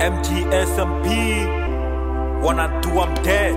MGSMP. 1 and 2, I'm dead.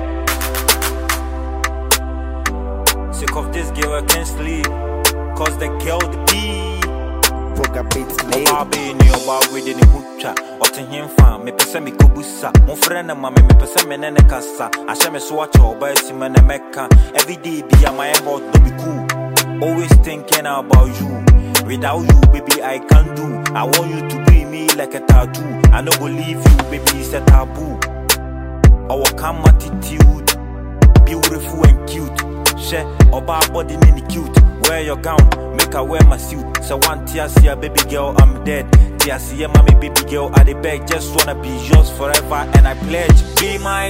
Sick of this girl, I can't sleep. Cause the girl the beat. Poga beats made. Baby, ni oba with the hoocha. Ote him fan, me pesa mi kubusa. Mon friend and mama, me pesa me nene kasa. I share me swatch over si me ne meka. Every day be a my heart to be cool. Always thinking about you. Without you, baby, I can't do. I want you to be me like a tattoo. I no go leave you, baby, it's a taboo. Our calm attitude, beautiful and cute. Share oba body nini cute. Wear your gown, make her wear my suit. So one tear, see a baby girl, I'm dead. Tear, see a mommy, baby girl, I the beg. Just wanna be yours forever, and I pledge. Be my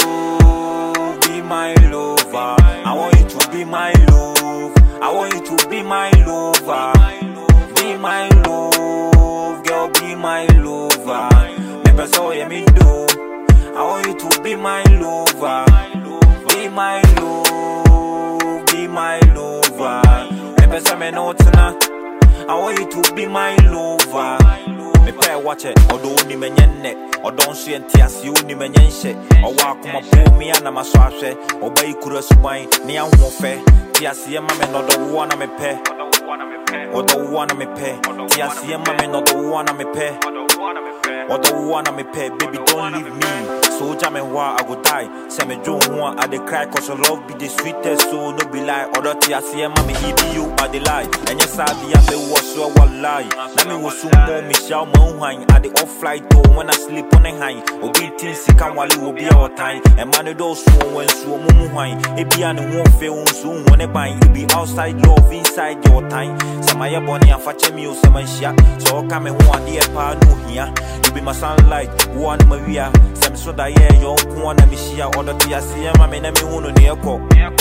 love, be my lover. I want you to be my love. I want you to be my lover. Be my love, girl, be my lover. Never saw you me do. I want you to be my lover. Be my love, be my lover. Never saw me no tonight. I want you to be my lover. Me pay watch it, although ni me nyenne, or don't see and tears you ni me nyenche, or walk my pool me and my swashe, or buy kura swine, ni a wofe, tears ye mamma not the one me pay, or the one me pay, tears ye mamma not the one me pay, or the one me pay, baby don't leave me. So jamming why I go die. Say me don't want I dey cry cause your love be the sweetest. So no be lie. Other tears see mommy he be you I dey lie. And yes I be a me was so one lie. Now me was so more me shout my own high. I dey off flight though when I sleep on a high. Obi things sick and while will be our time. And man it all so when so mumu high. It be an won't fail soon when it bind. You be outside love inside your time. Some my bonny and fetch me or some shit. So come and one dear pa no here. You be my sunlight. One Maria. Some so that yeah, you want to be share or the tea. I see him, I mean, I mean, who near co.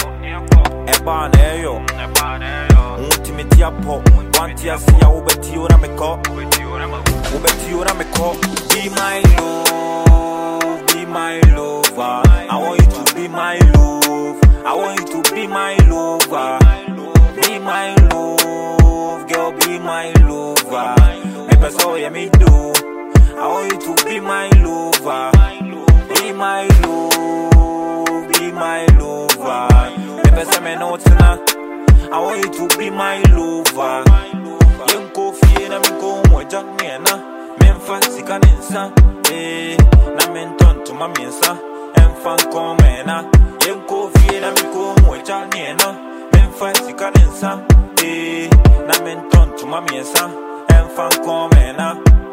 Eba neyo, ultimate yapo. One tea, see I will bet you on me call. Bet you on me call. Be my love, be my lover. I want you to be my love. I want you to be my lover. Be my love, girl, be my lover. Never saw you me do. I want you to be my lover. Be my love, be my lover. Never say me no tonight. I want you to be my lover. Yen ko fie na me ko moja na. Memfa sika ninsa. Na menton to ma minsa. Emfa ko mena. Yen ko fie na me ko moja na. Memfa sika ninsa. Na menton to ma minsa. Emfa ko mena.